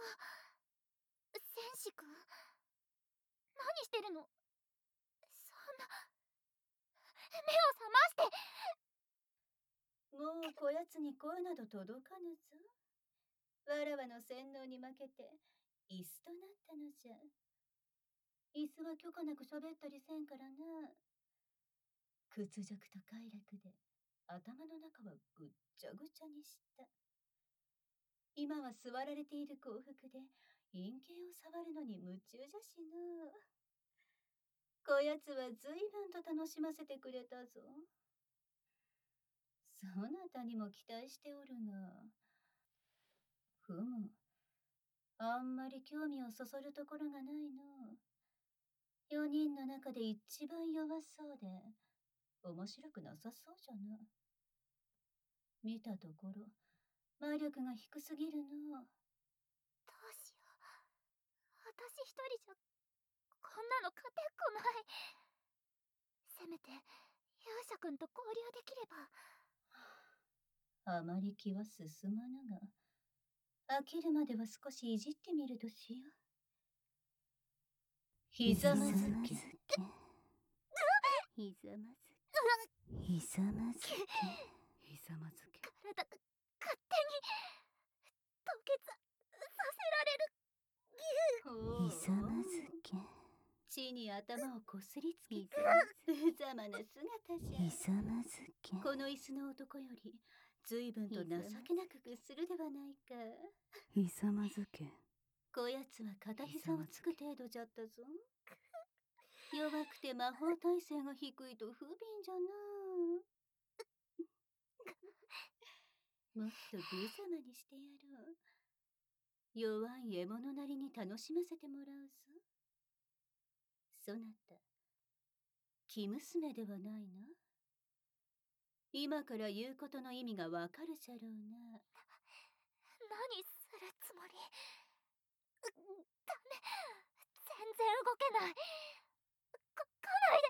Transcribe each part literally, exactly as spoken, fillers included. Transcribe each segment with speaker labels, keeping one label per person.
Speaker 1: 戦士くん、何してるの？そんな、目を覚まして。
Speaker 2: もうこやつに声など届かぬぞ。わらわの洗脳に負けて椅子となったのじゃ。椅子は許可なく喋ったりせんからな。屈辱と快楽で頭の中はぐっちゃぐちゃにした。今は座られている幸福で陰茎を触るのに夢中じゃしな。こやつは随分と楽しませてくれたぞ。そなたにも期待しておるが、ふむ、あんまり興味をそそるところがないの。四人の中で一番弱そうで、面白くなさそうじゃな。見たところ、魔力が低すぎるの。
Speaker 1: どうしよう。私一人じゃ、こんなの勝てっこない。せめて、勇者くんと交流できれば。
Speaker 2: あまり気は進まぬが、飽きるまでは少しいじってみるとしよう。ひざまずけ。
Speaker 3: ひざまずけ。ひざまずけ。ひざまずけ。
Speaker 1: 体が勝手に凍結させられる。
Speaker 3: ひざまずけ。
Speaker 2: 地に頭をこすりつけて無様な姿じゃ。
Speaker 3: ひざまずけ。
Speaker 2: この椅子の男より随分と情けなく屈するではないか。
Speaker 3: ひざまずけ。
Speaker 2: こやつは片膝をつく程度じゃったぞ。弱くて魔法耐性が低いと不憫じゃな。もっと無様にしてやろう。弱い獲物なりに楽しませてもらうぞ。そなた、生娘ではないな。今から言うことの意味がわかるじゃろうな。
Speaker 1: 何するつもり？ダメ、全然動けない。こ来ない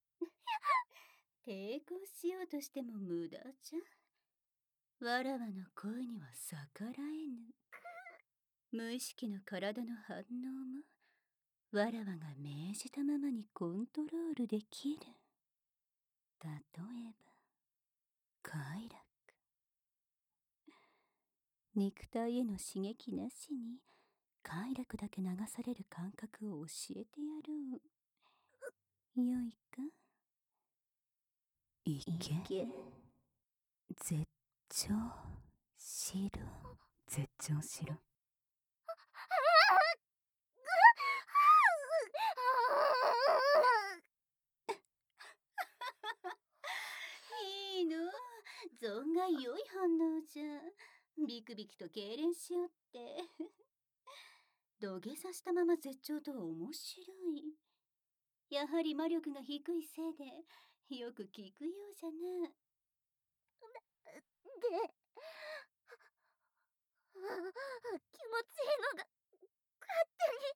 Speaker 2: で。抵抗しようとしても無駄じゃ。わらわの声には逆らえぬ。無意識の体の反応もわらわが命じたままにコントロールできる。例えば快楽。肉体への刺激なしに快楽だけ流される感覚を教えてやろう。よいか？いけ。絶頂しろ。絶頂しろ。いいの、存外良い反応じゃ。ビクビクと痙攣しよって。土下座したまま絶頂とは面白い。やはり魔力が低いせいでよく聞くようじゃな。
Speaker 1: で、気持ちいいのが勝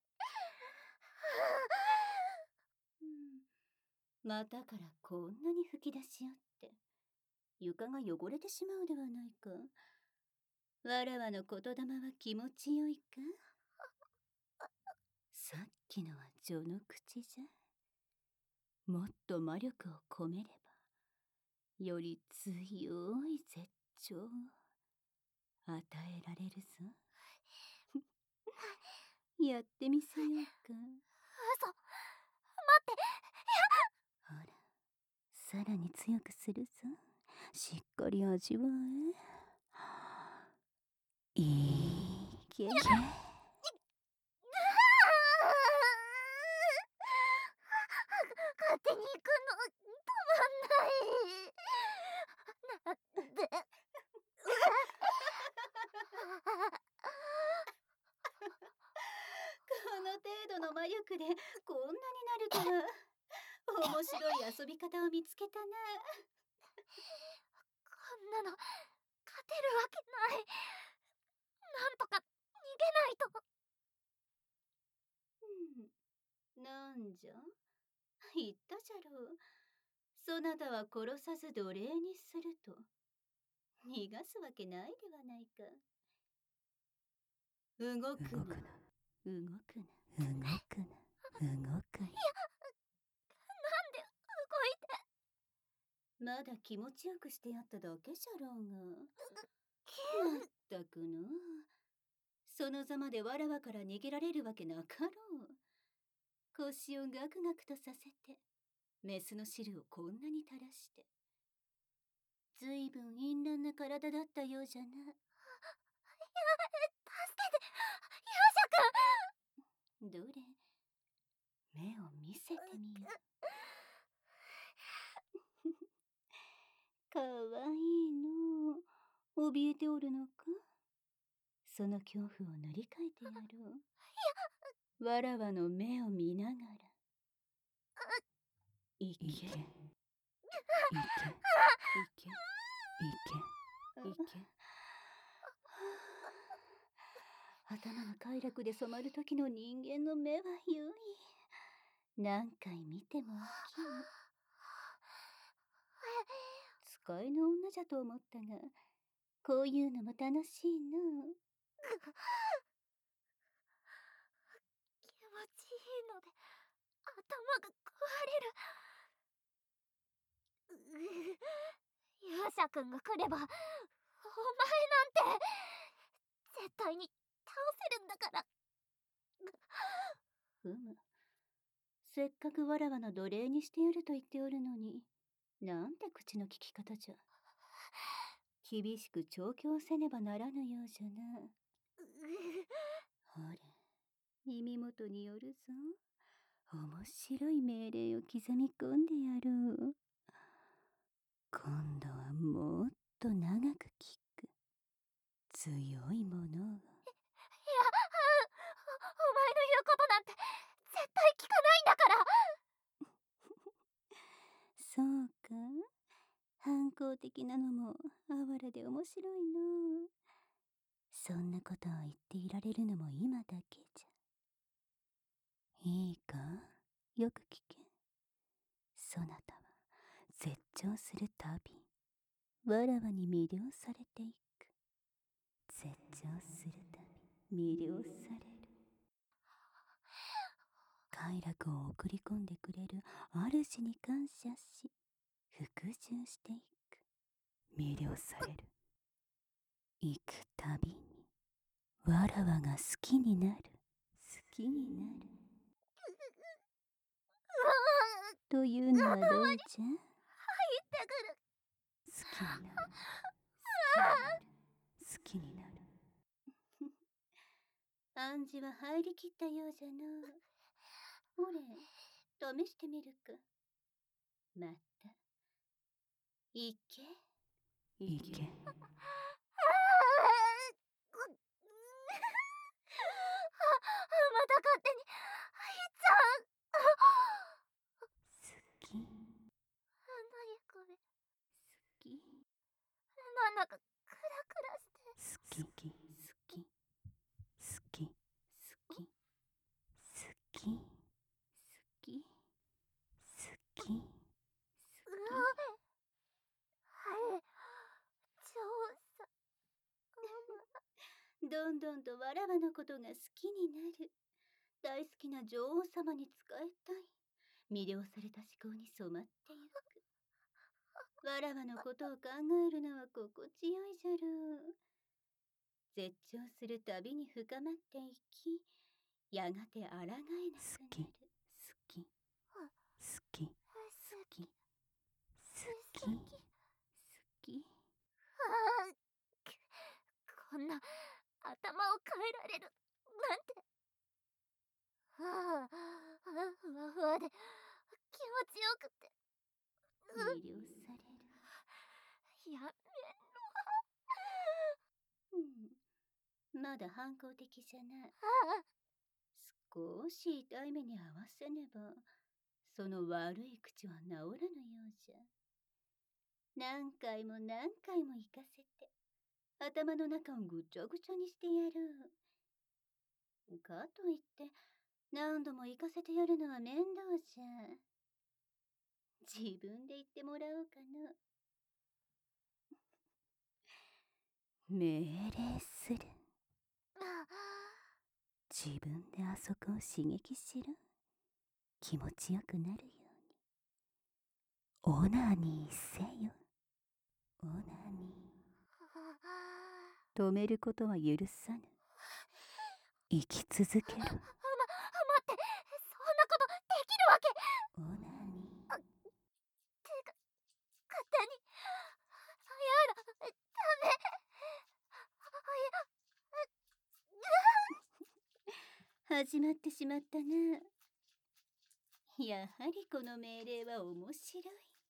Speaker 1: 手に。
Speaker 2: うん、またからこんなに吹き出しよって。床が汚れてしまうではないか。わらわの言霊は気持ちよいか？さっきのは序の口じゃ。もっと魔力を込めればより強い絶頂を与えられるぞ。やってみせようか。
Speaker 1: 嘘、待って。
Speaker 2: ほら、さらに強くするぞ。しっかり味わえ。いけ。
Speaker 1: 勝手に行くの止まんない。なんで
Speaker 2: この程度の魔力でこんなになるとは。面白い遊び方を見つけたな。
Speaker 1: こんなの勝てるわけない。なんとか逃げないと。
Speaker 2: うん、なんじゃ？言ったじゃろう。そなたは殺さず奴隷にすると。逃がすわけないではないか。 動くな。
Speaker 3: 動くな。動くな。動くな。動くな。
Speaker 1: なんで動いて。
Speaker 2: まだ気持ちよくしてやっただけじゃろうが。まったくの。そのざまでわらわから逃げられるわけなかろう。腰をガクガクとさせて、メスの汁をこんなに垂らして。ずいぶん淫乱な体だったようじゃな。
Speaker 1: 助けて、勇者くん。
Speaker 2: どれ、目を見せてみよ。かわいいの。怯えておるのか？その恐怖を塗り替えてやろう。わらわの目を見ながら。いけ。いけ。いけ。いけ。いけ。頭が快楽で染まる時の人間の目は優位。何回見ても飽きぬ。使いの女じゃと思ったが、こういうのも楽しいの。
Speaker 1: 気持ちいいので頭が壊れる。う勇者くんが来ればお前なんて絶対に倒せるんだから。
Speaker 2: ふむ。せっかくわらわの奴隷にしてやると言っておるのに、なんて口の利き方じゃ。厳しく調教せねばならぬようじゃな。ほれ、耳元によるぞ。面白い命令を刻み込んでやろう。今度はもっと長く聞く。強いものを。
Speaker 1: いや、お、お前の言うことなんて絶対聞かないんだから。
Speaker 2: そうか、反抗的なのも哀れで面白いの。そんなことを言っていられるのも今だけじゃ。いいか、よく聞け。そなたは絶頂するたびわらわに魅了されていく。絶頂するたび魅了される。快楽を送り込んでくれる主に感謝し服従していく。魅了される。行くたびにわらわが好きになる。好きになる。というのはどうじゃ？
Speaker 1: 入ってくる。
Speaker 2: 好きになる。好きになる。好きになる。暗示は入りきったようじゃな。ほれ、試してみるか。また。いけ。いけ。
Speaker 1: また勝手に入っちゃう。
Speaker 2: 好き。
Speaker 1: 何これ。
Speaker 2: 好き。
Speaker 1: なんだかクラクラして。
Speaker 2: 好き。好き。好き。好き。好き。好き。好き。好き。
Speaker 1: はい。超さ。
Speaker 2: どんどんとわらわのことが好きになる。大好きな女王様に仕えたい。魅了された思考に染まってゆく。わらわのことを考えるのは心地よいじゃろう。絶頂するたびに深まっていき、やがて抗えなくなる。好き。好き。好き。好き。好き。好き。
Speaker 1: こんな頭を変えられるなんて。はあ、ふわふわで気持ちよくて。
Speaker 2: 魅了される。
Speaker 1: やめろ。
Speaker 2: うん、まだ反抗的じゃな。
Speaker 1: ああ、
Speaker 2: 少し痛い目に合わせねば、その悪い口は治らぬようじゃ。何回も何回も行かせて、頭の中をぐちゃぐちゃにしてやる。かといって、何度も行かせてやるのは面倒じゃ。自分で言ってもらおうかな。命令する。
Speaker 1: ああ。
Speaker 3: 自分であそこを刺激しろ。気持ちよくなるように。オナニーせよ。オナニー。止めることは許さぬ。生き続けろ。
Speaker 1: ま、待って、そんなことできるわけ。
Speaker 3: オナニー。
Speaker 1: てか、勝手に。やだ、ダメ。
Speaker 2: 始まってしまったな。やはりこの命令は面白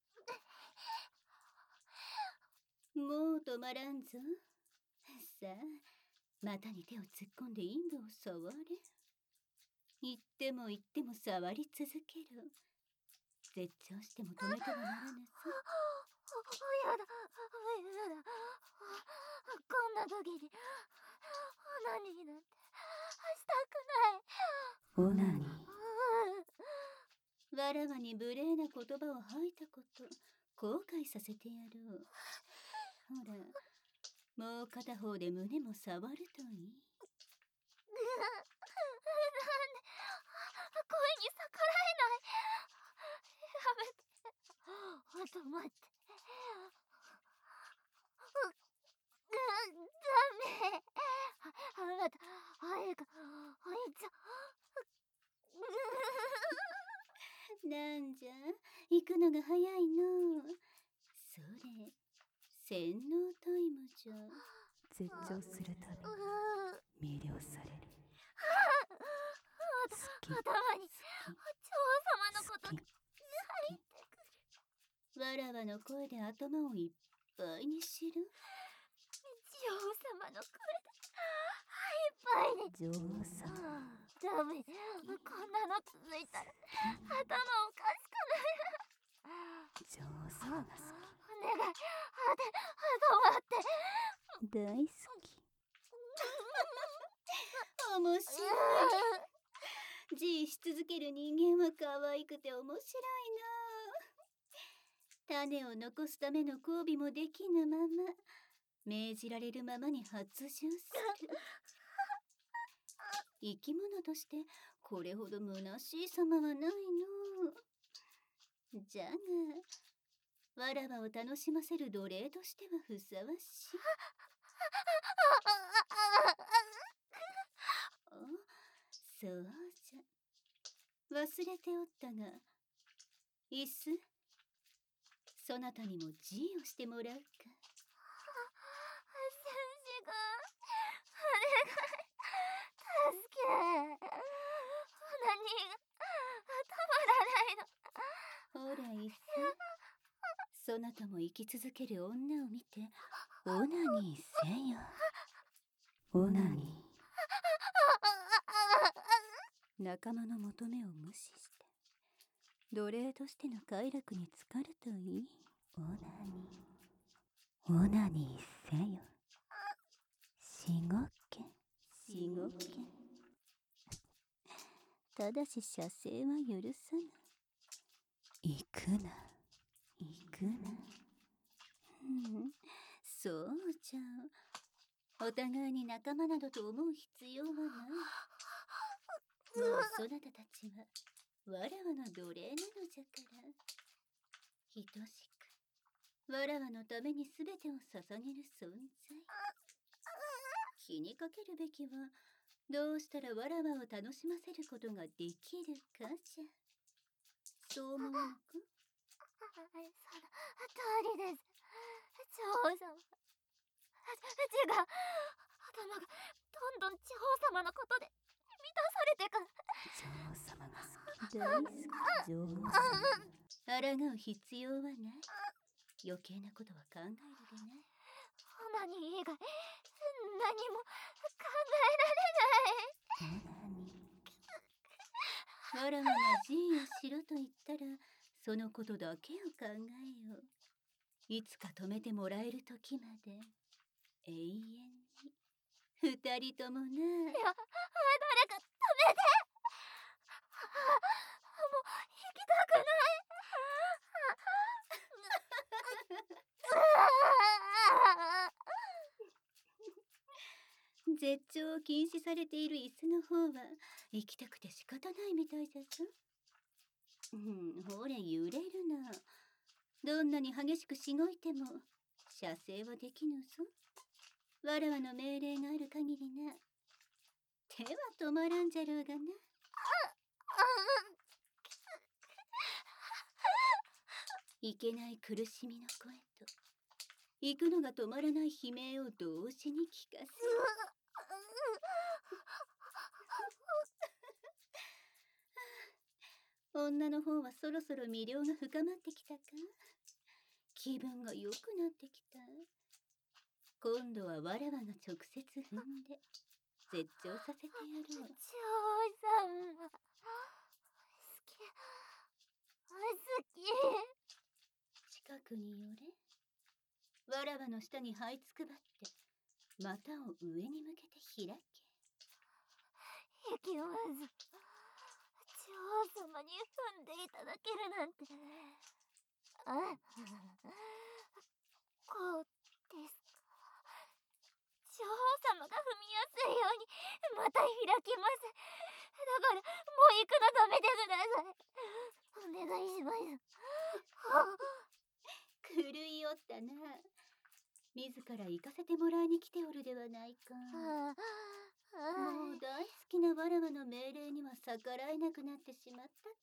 Speaker 2: い。もう止まらんぞ。さあ、股に手を突っ込んで陰部を触れ。言っても言っても触り続ける。絶頂しても止めてはならぬぞ。
Speaker 1: やだ、やだ。こんな時にオナニーなんてしたくない。
Speaker 3: オナニー。
Speaker 2: わらわに無礼な言葉を吐いたこと、後悔させてやろう。ほら、もう片方で胸も触るといい。
Speaker 1: なんで声に逆らえない。やめて。あと待って。う、ダメ。あなた、あれか、あいつ。
Speaker 2: なんじゃ、行くのが早いの。それ、洗脳タイムじゃ。
Speaker 3: 絶頂するたびに魅了される。好き。
Speaker 1: 頭に女王様のことが入ってくる。
Speaker 2: わらわの声で頭をいっぱいにしろ。
Speaker 1: 女王様の声でいっぱいに。
Speaker 3: 女王様。
Speaker 1: ダメ。こんなの続いたら頭おかしくなる。
Speaker 3: 女王様が好
Speaker 1: お願い。あて、止まって。
Speaker 3: き。大好き。
Speaker 2: 面白い。G し続ける人間は可愛くて面白いな。種を残すための交尾もできぬまま、命じられるままに発情する。生き物としてこれほど虚しい様はないの。じゃが、わらわを楽しませる奴隷としてはふさわしい。あ、そうじゃ。忘れておったが、いっす、そなたにも G をしてもらうか。
Speaker 1: 戦士がお願い、助け。オナニーが止まらないの。
Speaker 2: ほらいっす、そなたも生き続ける女を見てオナニーせよ。
Speaker 3: オナニー。仲間の求めを無視して奴隷としての快楽に浸かるといい。オナニー。オナニーせよ。しごけ。しごけ。ただし射精は許さぬ。行くな。行くな。
Speaker 2: うん、そうじゃ。お互いに仲間などと思う必要はない。もうそなたたちはわらわの奴隷なのじゃから。ひとしくわらわのためにすべてを捧げる存在。気にかけるべきは、どうしたらわらわを楽しませることができるかじゃ。そう思わぬか？
Speaker 1: その通りです。女王様。違う。頭がどんどん女王様のことで満たされてく。
Speaker 3: 女王様が好き。大好き。女王様。
Speaker 2: 抗う必要はない。余計なことは考えるでない。
Speaker 1: オナニー以外何も考えられない。
Speaker 3: オナニー。
Speaker 2: わらわが G をしろと言ったら、そのことだけを考えよう。いつか止めてもらえる時まで永遠に。二人ともな。いや、
Speaker 1: 誰か止めて。もう行きたくない。
Speaker 3: 絶頂を禁止されている椅子の方は行きたくて仕方ないみたいじゃぞ。うん、ほれ揺れるな。どんなに激しくしごいても射精はできぬぞ。わらわの命令がある限りな。手は止まらんじゃろうがな。いけない苦しみの声と行くのが止まらない悲鳴を同時に聞かせ女の方はそろそろ魅了が深まってきたか。気分が良くなってきた。今度はわらわが直接踏んで絶頂させてやろう。
Speaker 1: 女王様好き好き。
Speaker 3: 近くに寄れ。わらわの下に這いつくばって股を上に向けて開け。
Speaker 1: 行きます。女王様に踏んでいただけるなんて。あ、こうですか。女王様が踏みやすいようにまた開きます。だからもう行くの止めてください。お願いします。
Speaker 3: 狂いよったな。自ら行かせてもらいに来ておるではないか。もう大好きなわらわの命令には逆らえなくなってしまったか。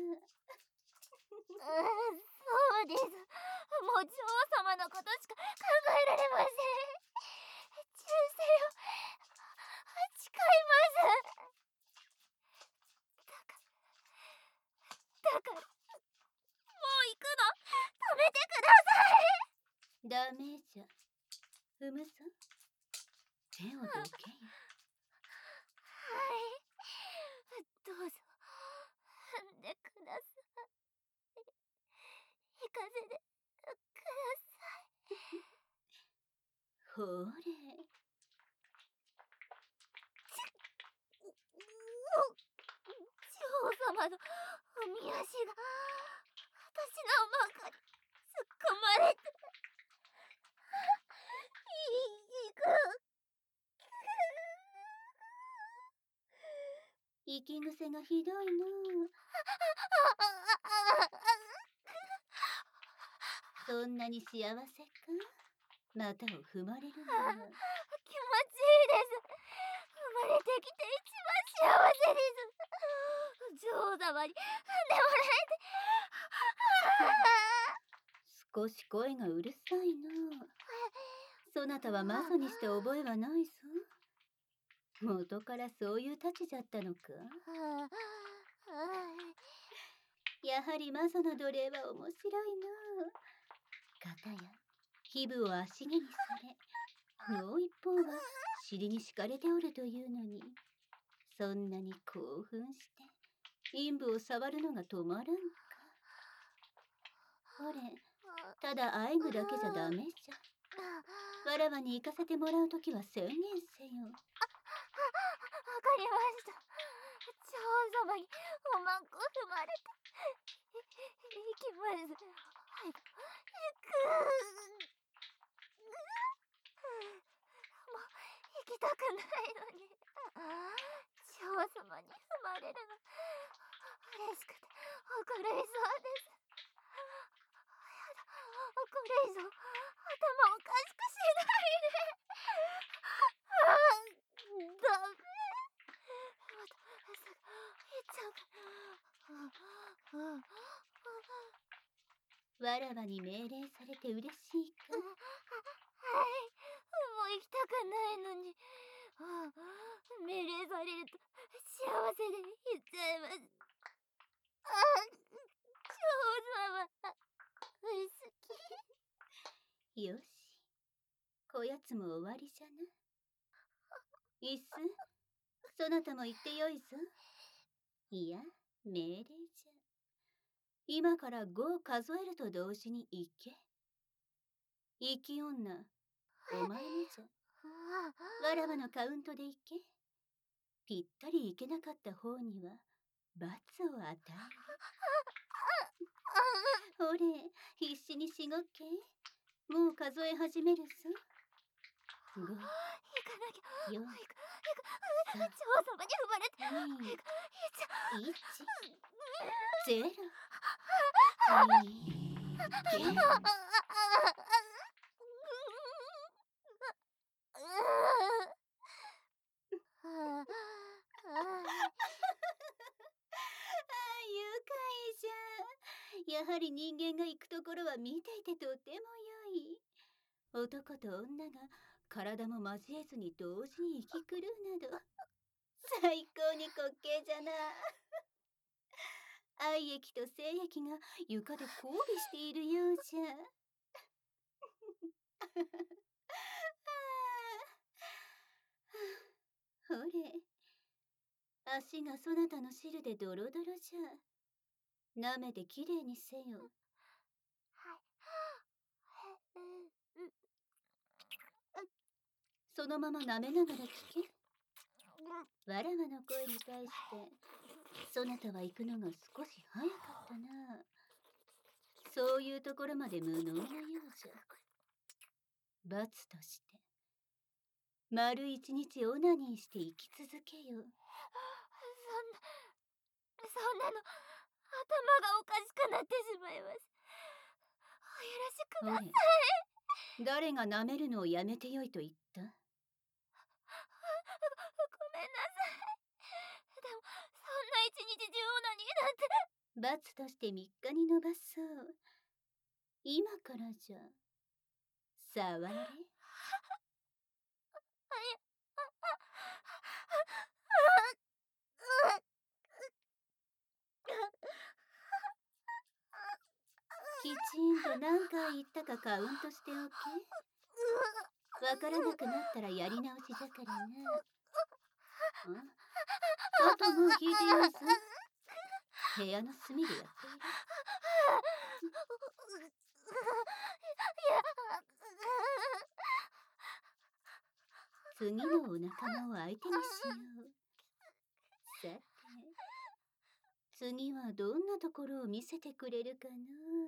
Speaker 1: そうです。もう女王様のことしか考えられません。忠誠を誓います。だからだからもう行くの止めてください。
Speaker 3: ダメじゃ。踏むぞ。手をどけよ。
Speaker 1: はい、どうぞ踏んでください。行かせてください。
Speaker 3: ほれ。
Speaker 1: 女王様の踏み足が私の中に突っ込まれていく。
Speaker 3: 息癖がひどいの。そんなに幸せか。股を踏まれるのは。
Speaker 1: 気持ちいいです。生まれてきて一番幸せです。女王様に踏んでもらえて。
Speaker 3: 少し声がうるさいな。そなたはマゾにして覚えはないぞ。元からそういうたちじゃったのか。やはりマゾの奴隷は面白いな。片や皮膚を足毛にされ、もう一方は尻に敷かれておるというのに、そんなに興奮して陰部を触るのが止まらんか。ほれ、ただあえぐだけじゃダメじゃ。わらわに行かせてもらうときは宣言せよ。
Speaker 1: わかりました。女王様におまんこ踏まれて行きます。はい、行く。もう行きたくないのに。女王様に踏まれるの嬉しくて怒れそうです。やだ、これ以上頭おかしくしないで。ダメ。またすぐ行っちゃうから。
Speaker 3: わらわに命令されて嬉しいか。
Speaker 1: はい、もう行きたくないのに命令されると幸せで行っちゃいます。女王様好き。
Speaker 3: よし、こやつも終わりじゃな。いっす、そなたも言ってよいぞ。いや、命令じゃ。今からごを数えると同時に行け。生き女、お前もじゃ。わらわのカウントで行け。ぴったり行けなかった方には罰を与える。ほれ、必死にしごけ。もう数え始めるぞ。ご、
Speaker 1: 行かなきゃ。
Speaker 3: よん、
Speaker 1: 行か女王様に生まれて
Speaker 2: に、
Speaker 1: いち
Speaker 2: いち、ゼロ、に、ゼロ。愉快じゃ。やはり人間が行くところは見ていてとても良い。男と女が体も交えずに同時に生き狂うなど最高に滑稽じゃな。愛液と精液が床で交尾しているようじゃ。ほれ、足がそなたの汁でドロドロじゃ。舐めてきれいにせよ。そのまま舐めながら聞け。わらわの声に対してそなたは行くのが少し早かったな。そういうところまで無能なようじゃ。罰として丸一日オナニーして生き続けよ。
Speaker 1: そんなそんなの頭がおかしくなってしまいます。お許しください。
Speaker 2: 誰が舐めるのをやめてよいと言った？
Speaker 1: ごめんなさい。でもそんな一日中オナニーなんて。
Speaker 2: 罰としてみっかに延ばそう。今からじゃ。触れ。きちんと何回言ったかカウントしておけ。わからなくなったらやり直しじゃからな。あともう聞いています。部屋の隅でやっている。次のお仲間を相手にしよう。さて、次はどんなところを見せてくれるかな。